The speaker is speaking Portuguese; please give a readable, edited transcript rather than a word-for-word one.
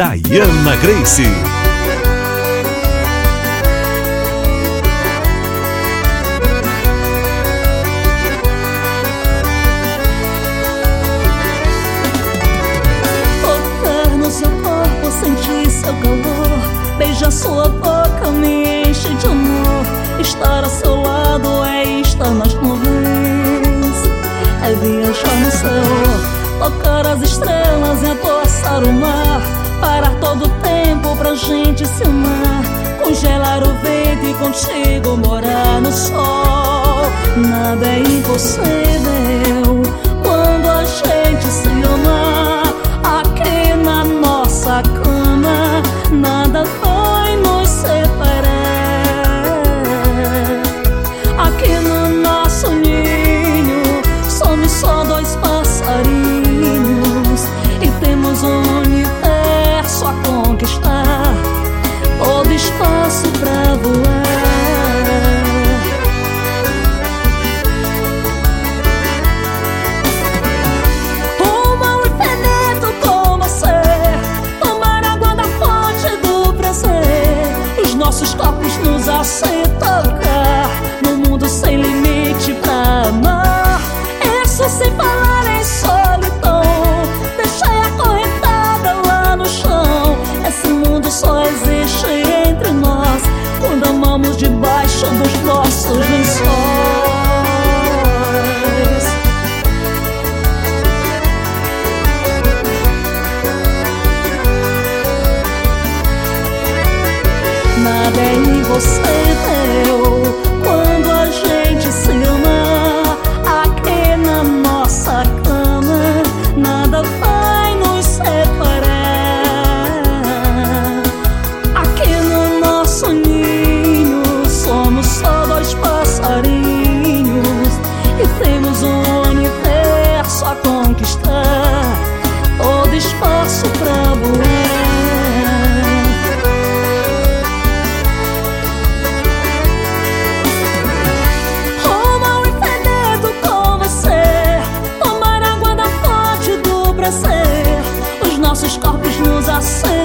Diana Grace. Tocar no seu corpo, sentir seu calor, beijar sua boca me enche de amor. Estar ao seu lado é estar nas nuvens, é viajar no céu, tocar as estrelas e adoçar o mar, parar todo o tempo pra gente se amar, congelar o vento e contigo morar no sol. Nada é impossível quando a gente se ama. Aqui na nossa cama nada vai nos separar. Aqui no nosso ninho somos só dois passarinhos e temos um universo a conquistar, todo espaço pra voar. Rumo ao infinito com você, tomar água da fonte do prazer, os nossos corpos nos aceitam tocar, no mundo sem limite pra amar. Isso sem falar em solidão, deixei acorrentada lá no chão. Esse mundo só existe entre nós quando amamos debaixo dos nossos lençóis. Nada é impossível quando a gente se ama. Aqui na nossa cama nada vai nos separar. Aqui no nosso ninho somos só dois passarinhos e temos um universo a conquistar, todo espaço pra voar. Os nossos corpos nos aceitam